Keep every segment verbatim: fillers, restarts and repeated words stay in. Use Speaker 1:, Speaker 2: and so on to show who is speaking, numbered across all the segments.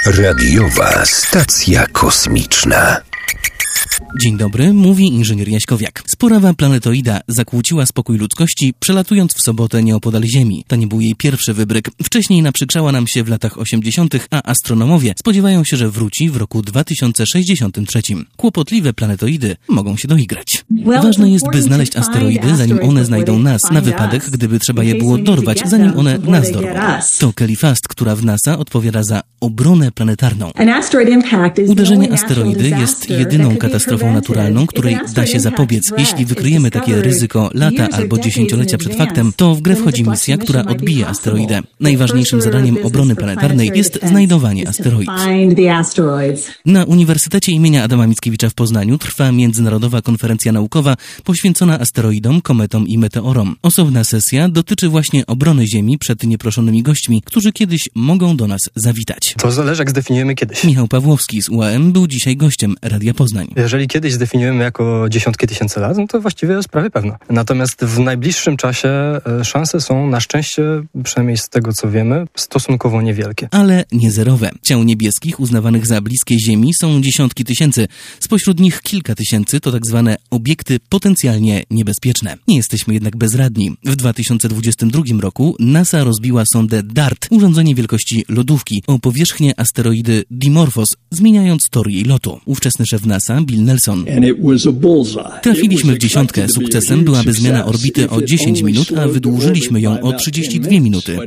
Speaker 1: Radiowa stacja kosmiczna.
Speaker 2: Dzień dobry, mówi inżynier Jaśkowiak. Sporawa planetoida zakłóciła spokój ludzkości, przelatując w sobotę nieopodal Ziemi. To nie był jej pierwszy wybryk. Wcześniej naprzykrzała nam się w latach osiemdziesiątych, a astronomowie spodziewają się, że wróci w roku dwa tysiące sześćdziesiątym trzecim. Kłopotliwe planetoidy mogą się doigrać. Ważne jest, by znaleźć asteroidy, zanim one znajdą nas, na wypadek, gdyby trzeba je było dorwać, zanim one nas dorwą. To Kelly Fast, która w NASA odpowiada za obronę planetarną. Uderzenie asteroidy jest jedyną katastrofą naturalną, której da się zapobiec. Jeśli wykryjemy takie ryzyko lata albo dziesięciolecia przed faktem, to w grę wchodzi misja, która odbije asteroidę. Najważniejszym zadaniem obrony planetarnej jest znajdowanie asteroid. Na Uniwersytecie imienia Adama Mickiewicza w Poznaniu trwa międzynarodowa konferencja naukowa poświęcona asteroidom, kometom i meteorom. Osobna sesja dotyczy właśnie obrony Ziemi przed nieproszonymi gośćmi, którzy kiedyś mogą do nas zawitać.
Speaker 3: To zależy, jak zdefiniujemy kiedyś.
Speaker 2: Michał Pawłowski z U A M był dzisiaj gościem Radia Poznań.
Speaker 3: Jeżeli kiedyś zdefiniujemy jako dziesiątki tysięcy lat, no to właściwie jest prawie pewne. Natomiast w najbliższym czasie szanse są na szczęście, przynajmniej z tego co wiemy, stosunkowo niewielkie.
Speaker 2: Ale nie zerowe. Ciał niebieskich uznawanych za bliskie Ziemi są dziesiątki tysięcy. Spośród nich kilka tysięcy to tak zwane obiekty potencjalnie niebezpieczne. Nie jesteśmy jednak bezradni. W dwa tysiące dwudziestym drugim roku NASA rozbiła sondę DART, urządzenie wielkości lodówki, o powierzchnię asteroidy Dimorphos, zmieniając tor jej lotu. Ówczesny szef NASA, Bill Nelson. Trafiliśmy w dziesiątkę. Sukcesem byłaby zmiana orbity o dziesięć minut, a wydłużyliśmy ją o trzydzieści dwie minuty.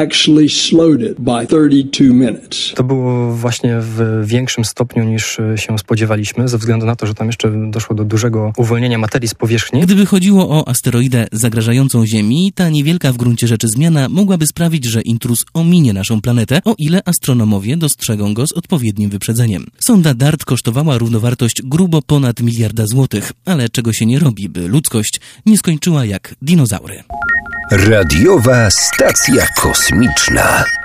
Speaker 3: To było właśnie w większym stopniu niż się spodziewaliśmy, ze względu na to, że tam jeszcze doszło do dużego uwolnienia materii z powierzchni.
Speaker 2: Gdyby chodziło o asteroidę zagrażającą Ziemi, ta niewielka w gruncie rzeczy zmiana mogłaby sprawić, że intruz ominie naszą planetę, o ile astronomowie dostrzegą go z odpowiednim wyprzedzeniem. Sonda DART kosztowała równowartość grubo ponad miliarda złotych, ale czego się nie robi, by ludzkość nie skończyła jak dinozaury.
Speaker 1: Radiowa stacja kosmiczna.